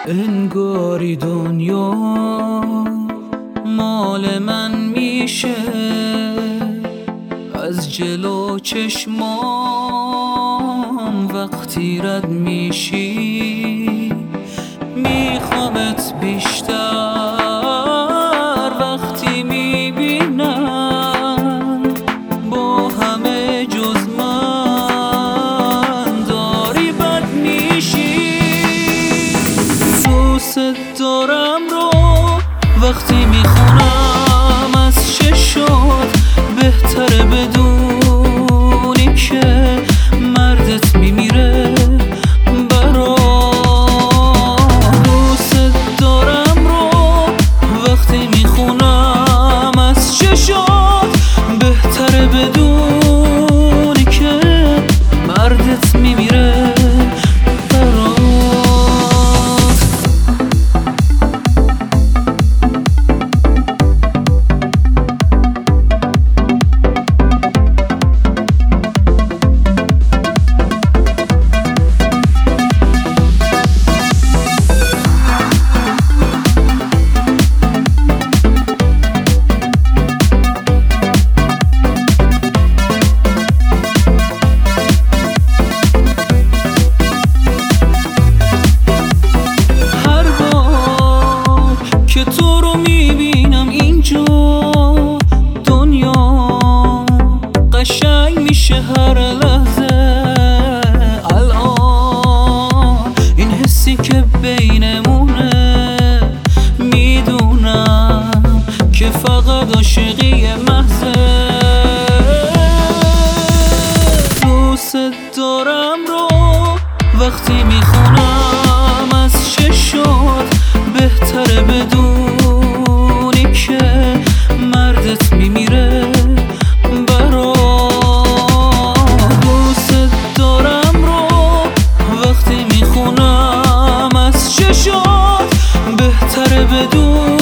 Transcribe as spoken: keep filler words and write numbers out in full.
انگاری دنیا مال من میشه، از جلو چشمام وقتی رد میشی میخوامت بیشتر، وقتی میبینم با همه جز من داری بد میشی. دوست دارم رو وقتی میخونم از چشات بهتره بدونی که مردت میمیره برا. دوست دارم رو وقتی میخونم از چشات بهتره بدونی که مردت میمیره برا. که تو رو میبینم اینجا دنیا قشنگ میشه هر لحظه. الان این حسی که بینمونه میدونم که فقط عاشقی محضه. دوست دارم رو وقتی میخونم از چشات بهتره بدونی که مردت میمیره برا. دوست دارم رو وقتی میخونم از چشات بهتره بدونی